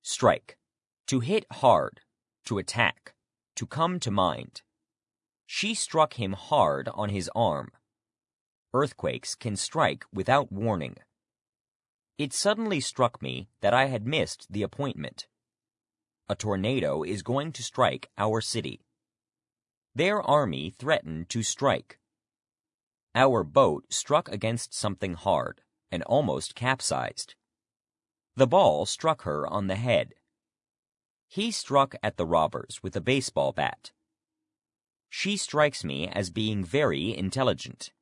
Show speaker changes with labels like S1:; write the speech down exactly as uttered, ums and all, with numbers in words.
S1: Strike. To hit hard. To attack. To come to mind. She struck him hard on his arm. Earthquakes can strike without warning. It suddenly struck me that I had missed the appointment. A tornado is going to strike our city. Their army threatened to strike. Our boat struck against something hard and almost capsized. The ball struck her on the head. He struck at the robbers with a baseball bat. She strikes me as being very intelligent.